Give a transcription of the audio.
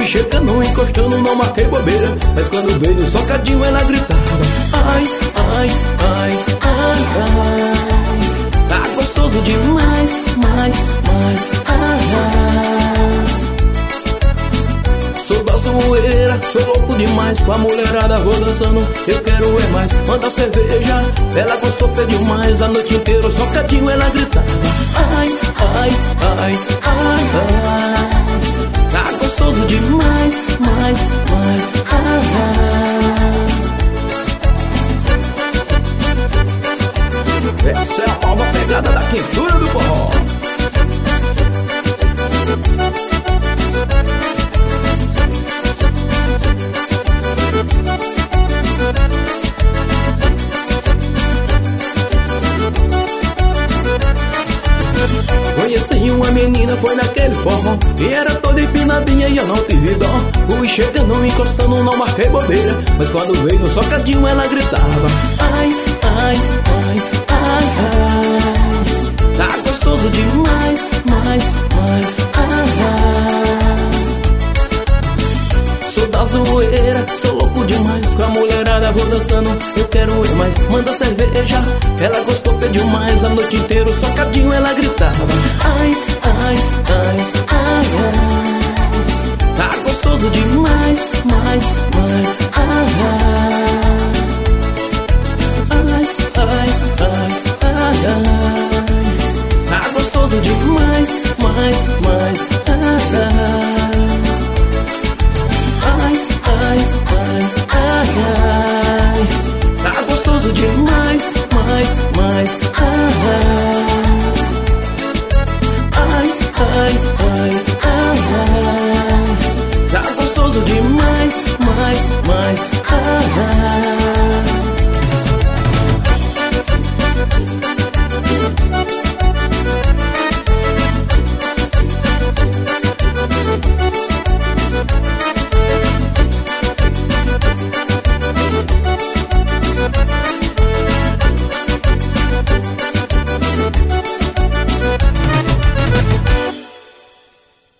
chegando, encostando, não marquei bobeira. Mas quando veio o socadinho ela gritava: ai, ai, ai, ai, ai. Tá gostoso demais, mais, ai, ai. Sou da zoeira, sou louco demais. Com a mulherada vou dançando, eu quero é mais. Manda cerveja, ela gostou, pediu mais. A noite inteira, socadinho ela gritava: ai, ai, ai, ai, ai. Tá gostoso demais, mais, ai, ai. Essa é a nova pegada da quentura do forró. Conheci uma menina, foi naquele forró, e era toda empinadinha e eu não tive dó. Fui chegando, encostando, não marquei bobeira. Mas quando veio no socadinho ela gritava: ai, ai, ai, ai, ai. Tá gostoso demais, mais, ai, ai. Sou da zoeira, sou louco demais. Com a mulherada vou dançando, eu quero é mais. Manda cerveja, ela gostou, pediu mais. A noite inteira, socadinho ela gritava: ai, ai, ai, ai, ai.